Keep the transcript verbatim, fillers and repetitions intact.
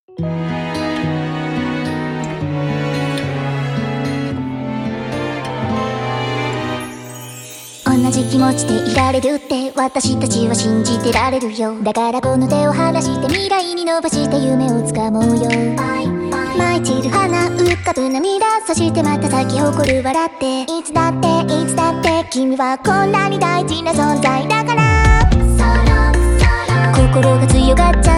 同じ気持ちでいられるって私たちは信じてられるよ。だからこの手を離して未来に伸ばして夢をつかもうよ。舞い散る花浮かぶ涙、そしてまた咲き誇る笑って、いつだっていつだって君はこんなに大事な存在だから。心が強がっちゃ